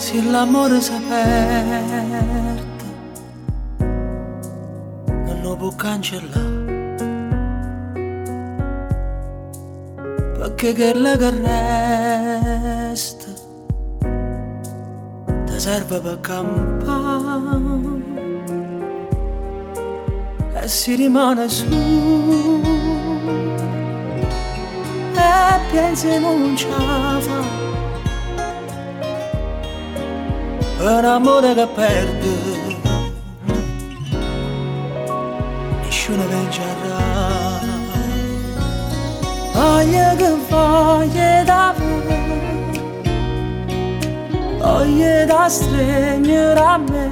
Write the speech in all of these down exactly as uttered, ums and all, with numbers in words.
Se l'amore si perde non lo può cancellare, perché quella che resta ti serve per campare e si rimane su e pensi non ce la fa. Un amore che perde nessuno vincerà. Voglio che voglia davvero, voglio da stringere a me,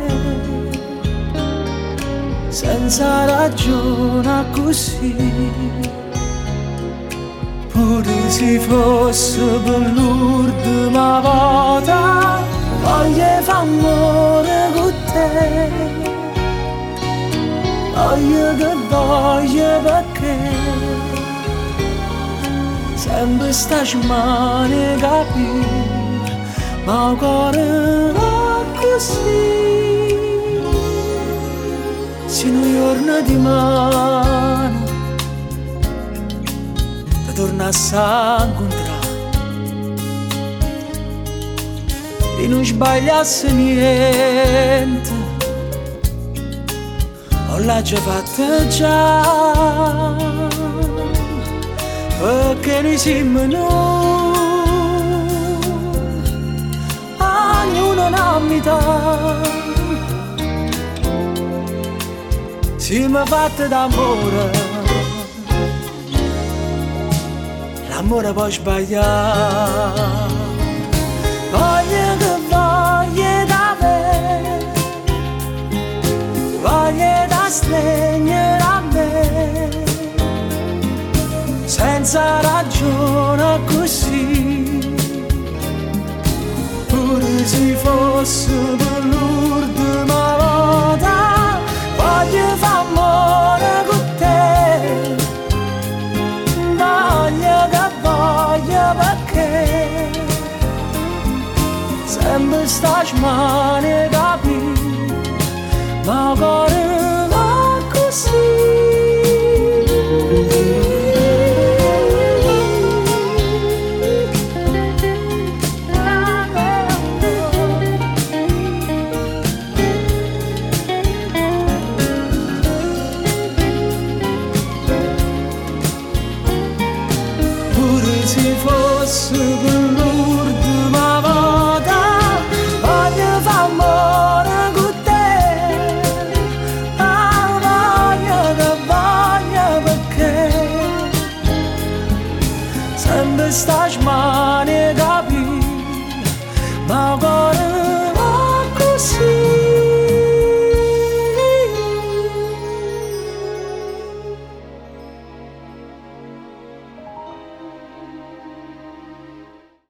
senza ragione così. Pure se fosse per l'ultima volta, voglio fare amore con te, voglio che voglio perché sempre stai male capire, ma il cuore va così. Se un giorno di mano ti tornassi a incontrare e non sbagliasse niente, ho l'ha già fatta già, perché noi siamo noi, ognuno una metà, siamo fatti d'amore, l'amore può sbagliare. Voglio che voglia davvero, voglio da stringere a me, senza ragione così. Pure se fosse per l'ultima volta, voglio fare amore con te, voglio che voglio perché sempre stai male capire, ma il cuore va così. Pure se fosse per l'ultima volta, voglio fare amore con te, ah, voglio che voglio perché sempre stai male capire, ma il cuore